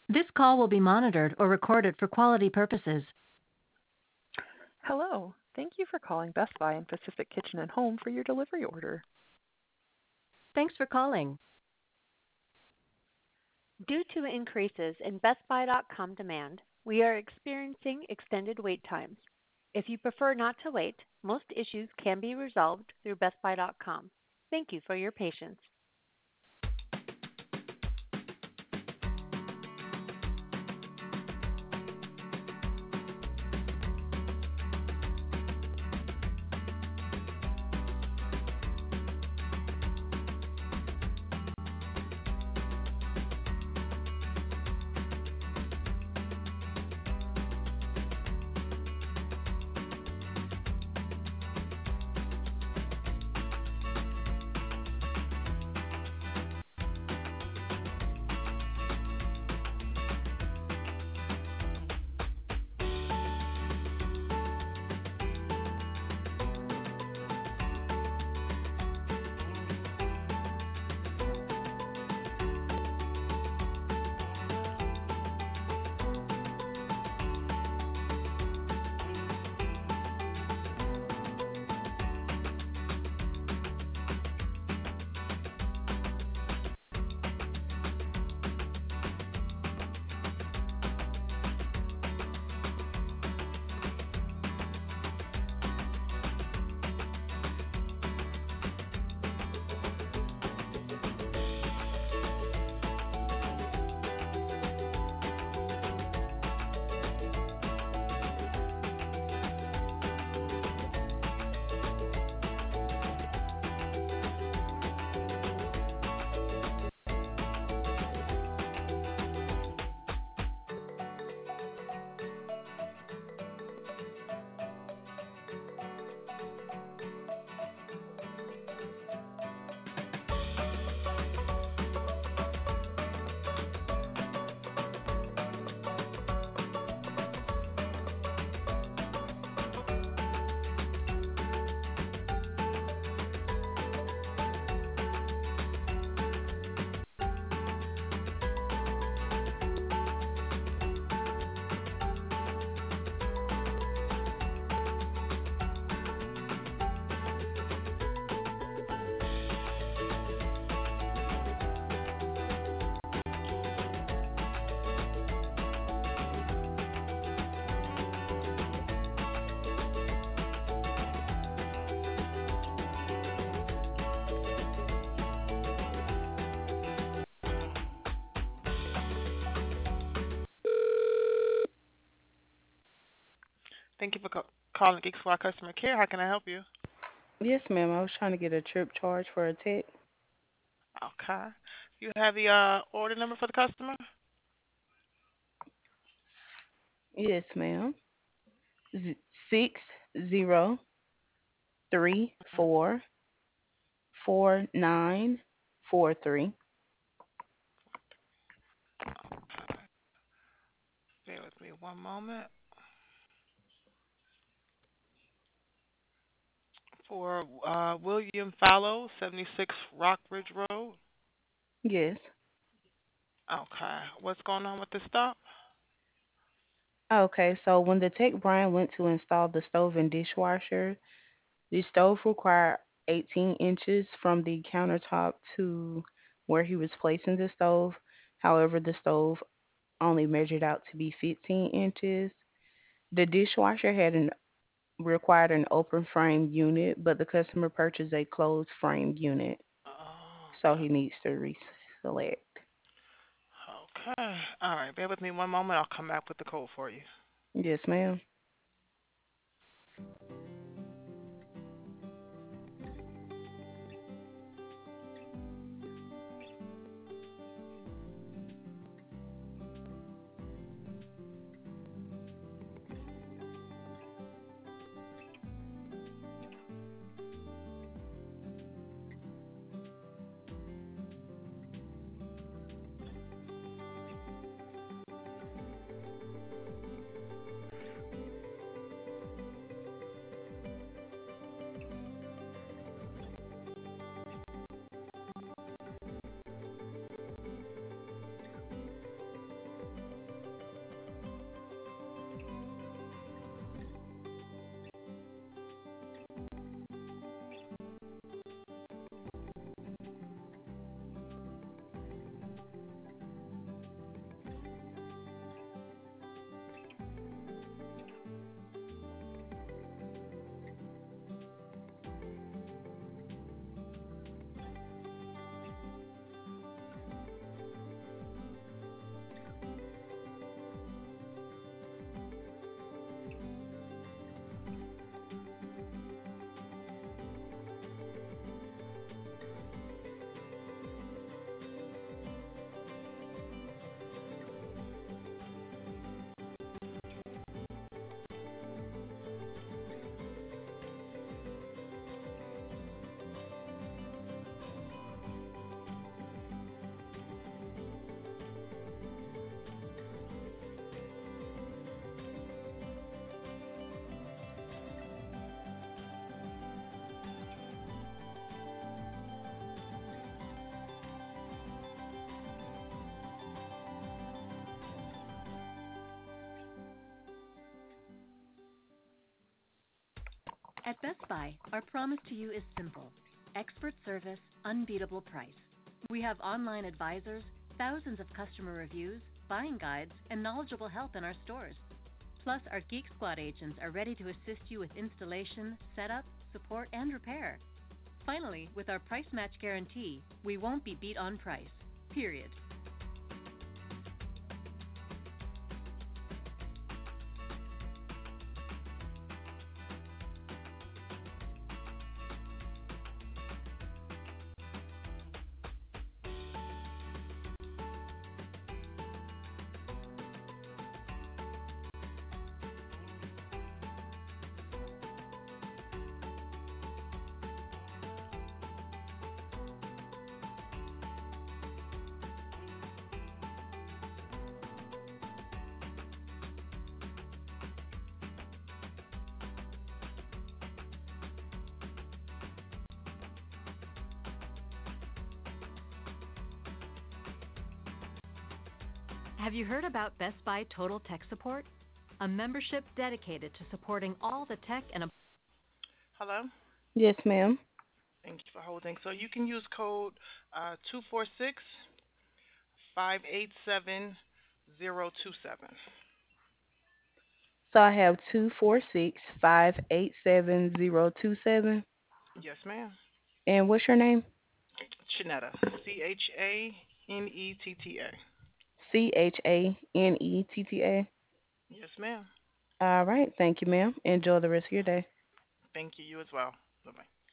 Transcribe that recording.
This call will be monitored or recorded for quality purposes. Hello. Thank you for calling Best Buy and Pacific Kitchen and Home for your delivery order. Thanks for calling. Due to increases in BestBuy.com demand, we are experiencing extended wait times. If you prefer not to wait, most issues can be resolved through BestBuy.com. Thank you for your patience. Thank you for calling Geek Squad Customer Care. How can I help you? Yes, ma'am. I was trying to get a trip charge for a tech. Okay. You have the order number for the customer? Yes, ma'am. 60344943. Okay. Bear with me one moment. For William Fallow, 76 Rockridge Road. Yes. Okay. What's going on with the stop? Okay, so when the tech Brian went to install the stove and dishwasher, the stove required 18 inches from the countertop to where he was placing the stove. However, the stove only measured out to be 15 inches. The dishwasher had an required an open frame unit, but the customer purchased a closed frame unit, so Okay. he needs to reselect. Okay. All right. Bear with me one moment. I'll come back with the code for you. Yes, ma'am. At Best Buy, our promise to you is simple: expert service, unbeatable price. We have online advisors, thousands of customer reviews, buying guides, and knowledgeable help in our stores. Plus, our Geek Squad agents are ready to assist you with installation, setup, support, and repair. Finally, with our price match guarantee, we won't be beat on price. Period. Have you heard about Best Buy Total Tech Support? A membership dedicated to supporting all the tech and Hello. Yes, ma'am. Thank you for holding. So you can use code 246-587-027. So I have 246-587-027. Yes, ma'am. And what's your name? Chanetta. Chanetta. Chanetta. Yes, ma'am. All right. Thank you, ma'am. Enjoy the rest of your day. Thank you. You as well. Bye bye.